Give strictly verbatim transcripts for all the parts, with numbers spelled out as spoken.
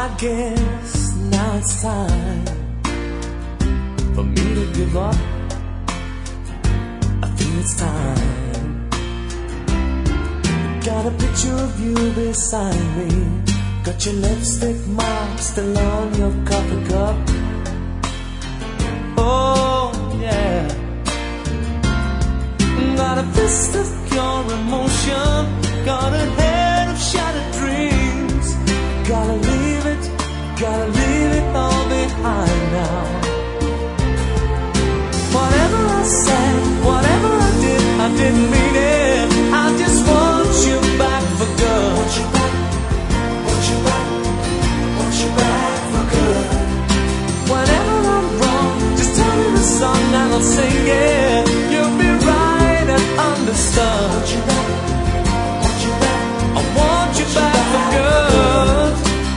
I guess now it's time for me to give up. I think it's time. Got a picture of you beside me. Got your lipstick mark still on your coffee cup. Oh yeah. Got a fist of pure emotion. Got a head of shattered dreams. Gotta leave it, gotta leave it all behind now. Whatever I said, whatever I did, I didn't mean it. I just want you back for good. Want you back, want you back, want you back for good. Whenever I'm wrong, just tell me the song and I'll sing it. You'll be right and understood. Want you back, want you back, I want you back for good.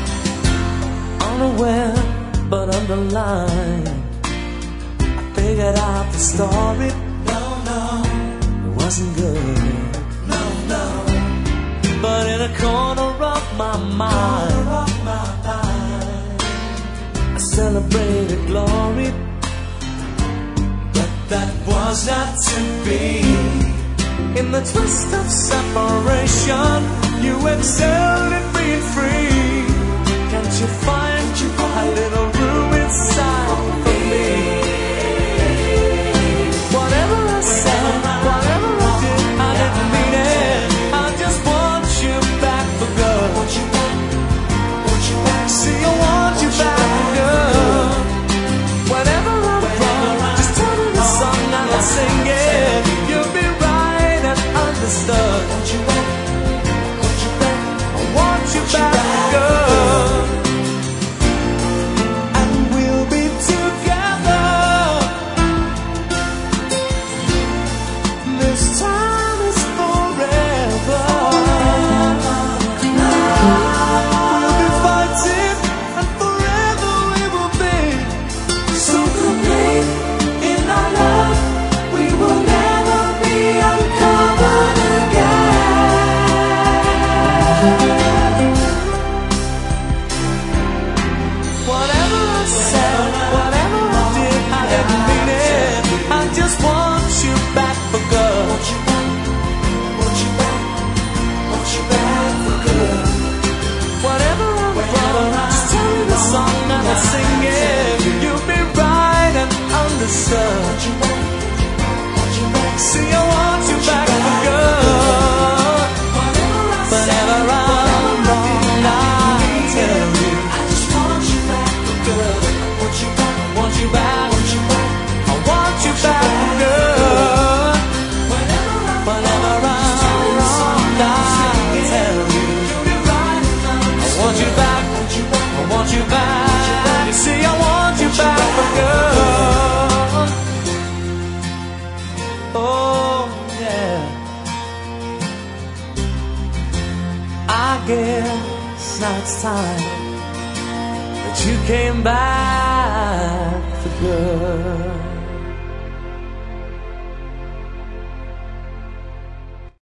Unaware but underlined, I figured out the story. No, no, it wasn't good. No, no. But in a corner of my mind, of my mind, I celebrated glory. But that was not to be. In the twist of separation, you excelled at being free. Can't you find a little room inside for me? Whatever I said, whatever I did, I didn't mean it. I just want you back for good. Want you back, want you back. See, I want you back for good. Whenever I'm wrong, just tell me the song and I'll sing it. You'll be right and understood. Want you back, want you back. I want you back for good. See, I want you back for good. Whenever I'm wrong, I tell you, I just want you back for good. Want you back, want you back, want you back. I want you back for good. Whenever I'm wrong, I tell you, I want you back, I want you back. See, I want you back for good. Oh, yeah. I guess now it's time that you came back for good.